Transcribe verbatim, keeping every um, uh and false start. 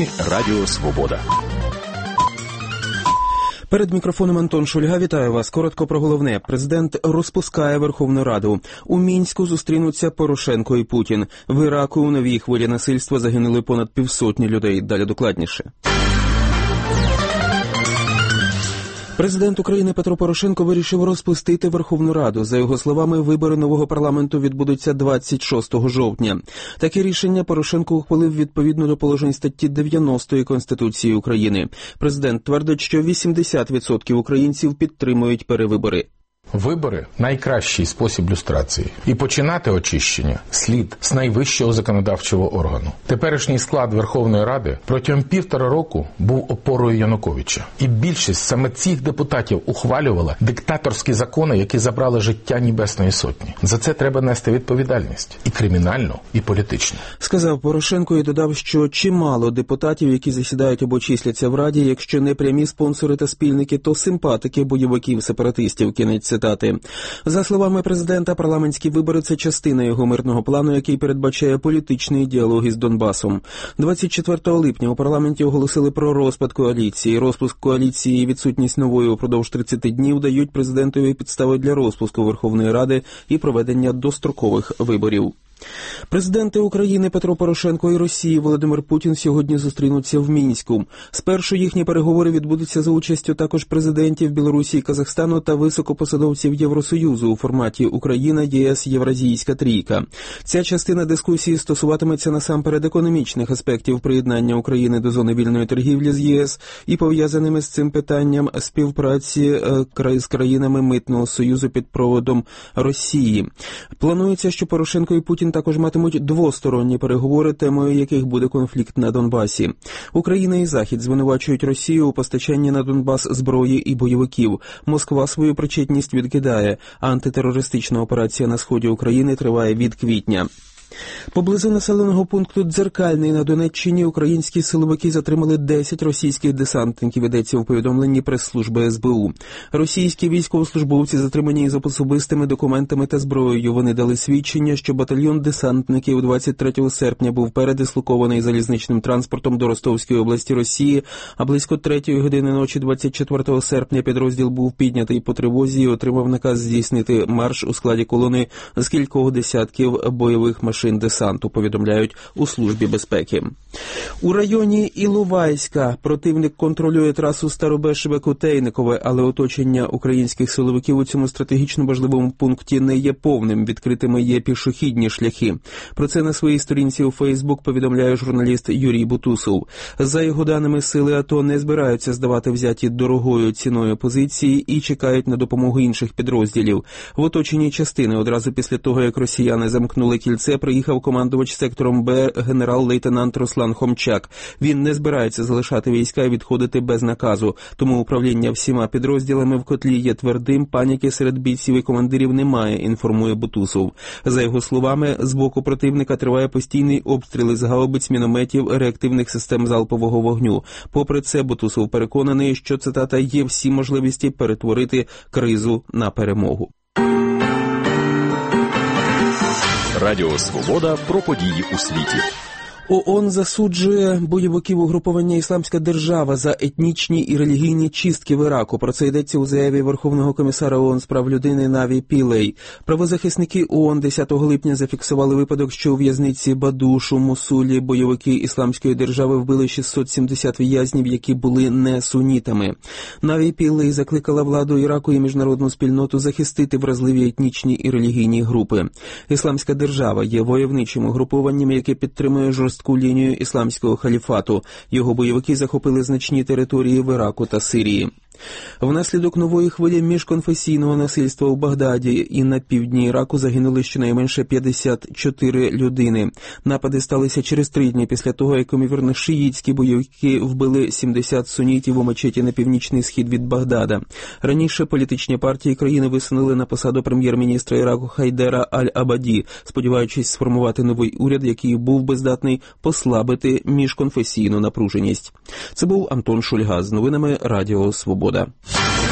Новини Радіо Свобода. Перед мікрофоном Антон Шульга. Вітаю вас. Коротко про головне. Президент розпускає Верховну Раду. У Мінську зустрінуться Порошенко і Путін. В Іраку у новій хвилі насильства загинули понад півсотні людей. Далі докладніше. Президент України Петро Порошенко вирішив розпустити Верховну Раду. За його словами, вибори нового парламенту відбудуться двадцять шостого жовтня. Таке рішення Порошенко ухвалив відповідно до положень статті дев'яностої Конституції України. Президент твердить, що вісімдесят відсотків українців підтримують перевибори. Вибори – найкращий спосіб люстрації. І починати очищення слід з найвищого законодавчого органу. Теперішній склад Верховної Ради протягом півтора року був опорою Януковича. І більшість саме цих депутатів ухвалювала диктаторські закони, які забрали життя Небесної Сотні. За це треба нести відповідальність. І кримінальну, і політичну. Сказав Порошенко і додав, що чимало депутатів, які засідають або числяться в Раді, якщо не прямі спонсори та спільники, то симпатики бойовиків-сепаратистів. Кінець цитати. За словами президента, парламентські вибори – це частина його мирного плану, який передбачає політичний діалог із Донбасом. двадцять четвертого липня у парламенті оголосили про розпад коаліції. Розпуск коаліції і відсутність нової упродовж тридцяти днів дають президентові підстави для розпуску Верховної Ради і проведення дострокових виборів. Президенти України Петро Порошенко і Росії Володимир Путін сьогодні зустрінуться в Мінську. Спершу їхні переговори відбудуться за участю також президентів Білорусі і Казахстану та високопосадовців Євросоюзу у форматі Україна, ЄС, Євразійська трійка. Ця частина дискусії стосуватиметься насамперед економічних аспектів приєднання України до зони вільної торгівлі з ЄС і пов'язаними з цим питанням співпраці з країнами Митного союзу під проводом Росії. Планується, що Порошенко і Путін також матимуть двосторонні переговори, темою яких буде конфлікт на Донбасі. Україна і Захід звинувачують Росію у постачанні на Донбас зброї і бойовиків. Москва свою причетність відкидає, а антитерористична операція на сході України триває від квітня. Поблизу населеного пункту Дзеркальний на Донеччині українські силовики затримали десять російських десантників, йдеться у повідомленні прес-служби ес бе у. Російські військовослужбовці затримані із особистими документами та зброєю. Вони дали свідчення, що батальйон десантників двадцять третього серпня був передислокований залізничним транспортом до Ростовської області Росії, а близько третьої години ночі двадцять четвертого серпня підрозділ був піднятий по тривозі і отримав наказ здійснити марш у складі колони з кількох десятків бойових машин десанту, повідомляють у Службі безпеки. У районі Іловайська противник контролює трасу Старобешеве-Котейникове, але оточення українських силовиків у цьому стратегічно важливому пункті не є повним, відкритими є пішохідні шляхи. Про це на своїй сторінці у Фейсбук повідомляє журналіст Юрій Бутусов. За його даними, сили АТО не збираються здавати взяті дорогою ціною позиції і чекають на допомогу інших підрозділів. В оточенні частини одразу після того, як росіяни замкнули кільце, приїхав командувач сектором Б генерал-лейтенант Руслан Хомчак. Він не збирається залишати війська і відходити без наказу, тому управління всіма підрозділами в котлі є твердим, паніки серед бійців і командирів немає, інформує Бутусов. За його словами, з боку противника триває постійний обстріл із гаубиць, мінометів, реактивних систем залпового вогню. Попри це, Бутусов переконаний, що, цитата, є всі можливості перетворити кризу на перемогу. Радіо Свобода про події у світі. ООН засуджує бойовиків угруповання «Ісламська держава» за етнічні і релігійні чистки в Іраку. Про це йдеться у заяві Верховного комісара ООН з прав людини Наві Пілей. Правозахисники ООН десятого липня зафіксували випадок, що у в'язниці Бадуш у Мосулі бойовики «Ісламської держави» вбили шістсот сімдесят в'язнів, які були не сунітами. Наві Пілей закликала владу Іраку і міжнародну спільноту захистити вразливі етнічні і релігійні групи. «Ісламська держава» є войовничим угрупованням, яке підтримує жорстку лінію ісламського халіфату. Його бойовики захопили значні території в Іраку та Сирії. Внаслідок нової хвилі міжконфесійного насильства у Багдаді і на півдні Іраку загинули щонайменше п'ятдесят чотири людини. Напади сталися через три дні після того, як, ймовірно, шиїтські бойовики вбили сімдесят сунітів у мечеті на північний схід від Багдада. Раніше політичні партії країни висунули на посаду прем'єр-міністра Іраку Хайдера Аль-Абаді, сподіваючись сформувати новий уряд, який був би здатний послабити міжконфесійну напруженість. Це був Антон Шульга з новинами Радіо Свобода.